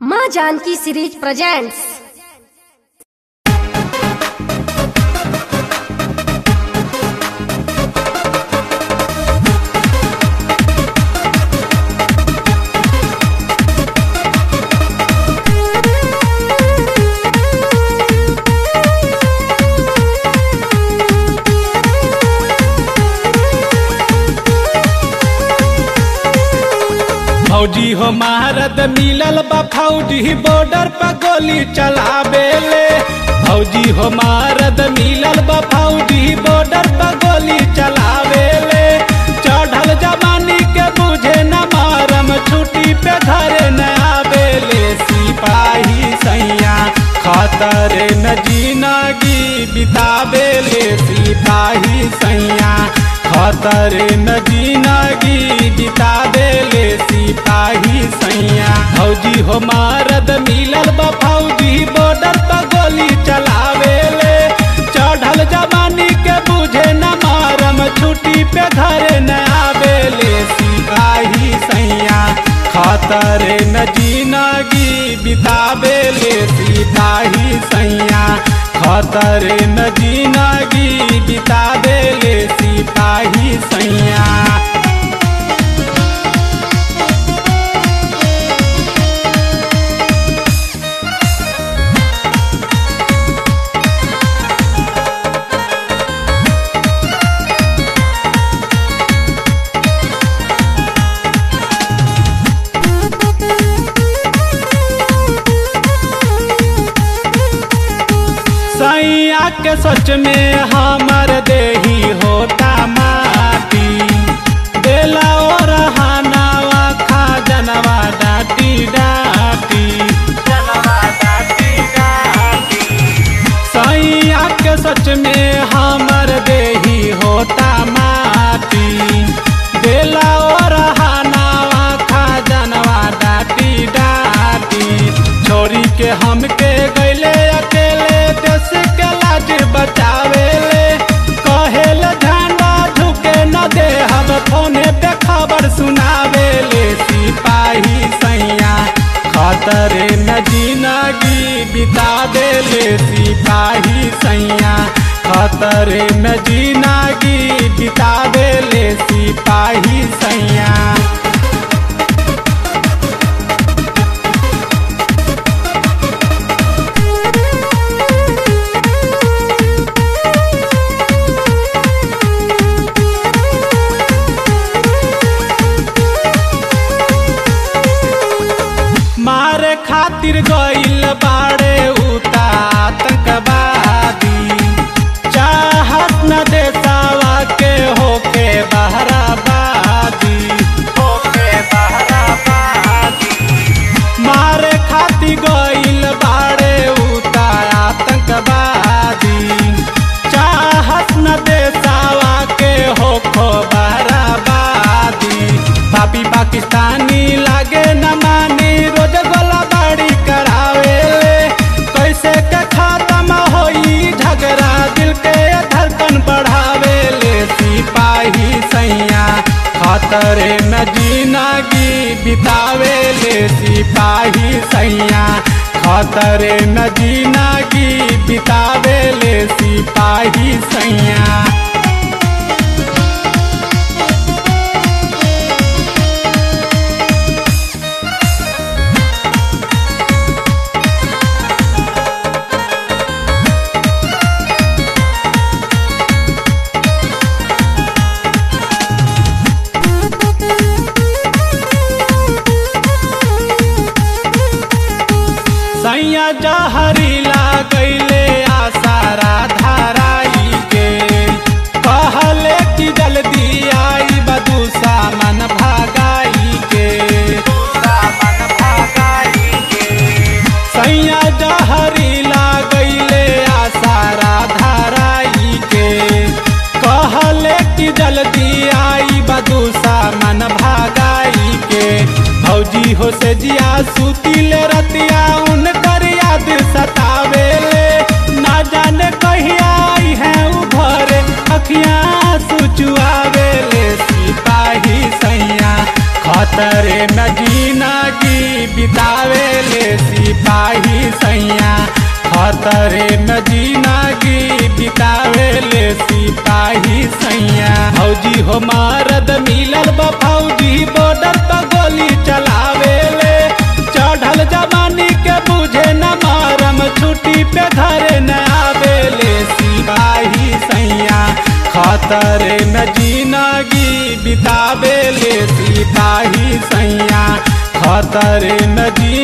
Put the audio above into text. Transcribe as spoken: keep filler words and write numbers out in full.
माँ Janaki series presents. फौजी हो महारत मिलल बा फौजी बॉर्डर पर गोली चलावेले। फौजी हो महारत मिलल बा फौजी बॉर्डर पर गोली चलावेले। चढ़ल जवानी के बुझे न मारम छुट्टी पे घरे न आवेले। सिपाही सैया खतरे न जिंदगी बितावेले। सिपाही सैया खतरे न जिंदगी बितावेले। सिपाही सैया फौजी हो मारद मिलल बा फौजी बॉर्डर पर गोली चलावेले। चढ़ल जवानी के बुझे न मारम छुट्टी पे घरे न आवेले। सिपाही सैया खतरे न जिंदगी बितावेले। सिपाही सैया खतरे न जिंदगी बितावेले। सिपाही सैया सैया के सच में हमर देही होता माटी। बेला और हनावा खा जनवा डाटी डाटी जनवा डाटी डाटी। सैया के सच में हमर देही होता माटी। बेला और हनावा खा जनवा डाटी डाटी। छोरी के हमके गैले अकेले देश के लाज बचावेले। कहेल झंडा झुके न दे हम फोने पे खबर सुनावेले। सिपाही सैया खतरे न जिंदगी बितावेले। सिपाही सैया खतरे न जिंदगी बितावेले। सिपाही सैया मारे खातिर गइल बाड़े उता आतंकवादी। चाहत न देसावा के होके बहराबादी होके बहराबादी। मारे खातिर गइल बाड़े उता आतंकवादी। चाहत न देसावा के होको बहराबादी। पापी पाकिस्तानी लागे न मानी रोज गोला बाड़ी करावेले। कैसे के खत्म होई झगड़ा दिल के धड़कन बढ़ावेले। सिपाही सैया खतरे न जिंदगी बितावेले। सिपाही सैया खतरे न जिंदगी बितावेले। सिपाही सैया सैया जहरीला गैले आसारा धाराई के। कहले कि जल्दी आई बदू सामन भागाई के सामन भागाई के। सैया जहरीला गैले आसारा धाराई के। कहले कि जल्दी आई बदू सामन भागाई के। फौजी हो से जिया सुतिले रतिया उनकर याद सतावेले। ना जाने कहिया आई है उभरे अखियाँ सुचुआवेले। सिपाही सैया खतरे न जीना जिंदगी बितावे ले सिपाही सैया खतरे में जिंदगी बितावे ले सिपाही सैया। फौजी हो मरद मिलल बा फौजी बॉर्डर पर गोली चलावे ले चढ़ल जवानी के बुझे न मारम छुट्टी पे घरे न आवे ले सिपाही सैया खतरे में जिंदगी बितावे ले सिपाही सैया खतरे में